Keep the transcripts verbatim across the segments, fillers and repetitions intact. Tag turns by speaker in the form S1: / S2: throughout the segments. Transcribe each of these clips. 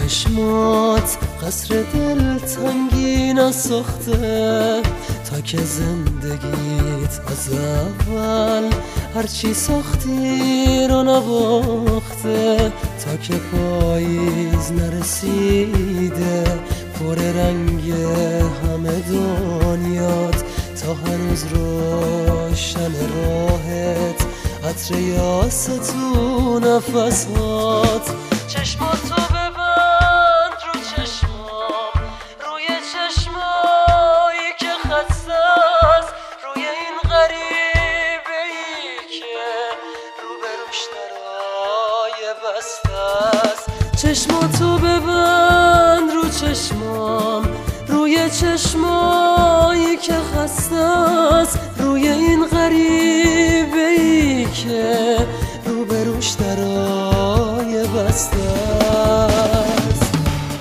S1: چشمات قصر دلتنگی نساخته تا که زندگیت از اول هرچی ساختی رو نباخته، تا که پاییز نرسیده پر رنگ همه دنیات، تا هنوز روشن راهت عطر یاس تو نفسات. چشماتو ببند رو چشمام، روی چشمایی که خسته است، روی این غریبه ای که روبروش درای بسته است. چشماتو ببند رو چشمام، روی چشمایی که خسته است، روی این غریبه ای که روبروش درای بسته است.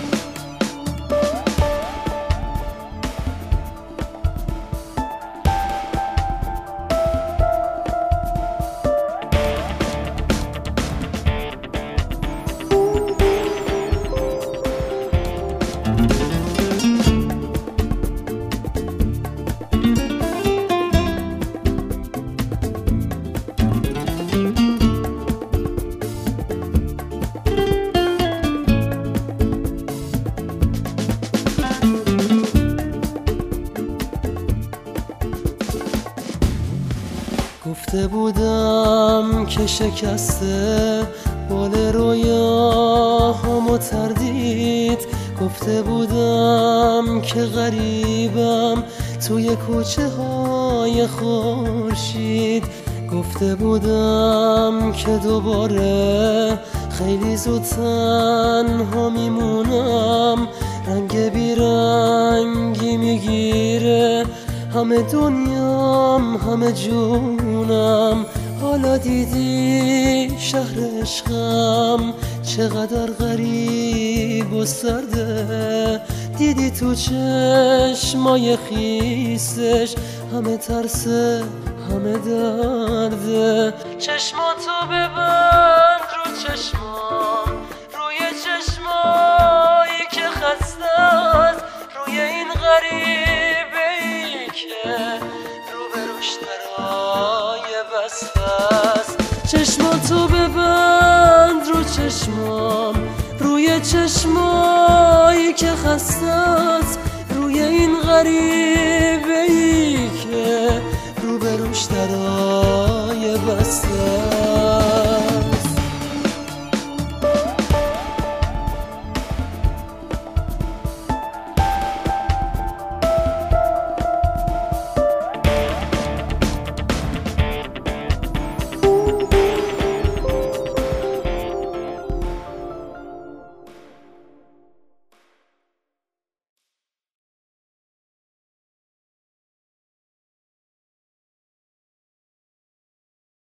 S1: گفته بودم که شکسته بال رویاهام و تردید، گفته بودم که غریبم توی کوچه های خورشید، گفته بودم که دوباره خیلی زود تنها میمونم، رنگ بیرنگی میگیره همه دنیام همه جونم. حالا دیدی شهر عشقم چقدر غریب و سرده، دیدی تو چشمای خیسش همه ترسه همه درده. چشماتو ببند رو چشمام، روی چشمایی که خسته است، روی این غریبه ای که روبروش درای بسته است. چشماتو ببند رو چشمام، روی چشمایی که خسته است، روی این غریبه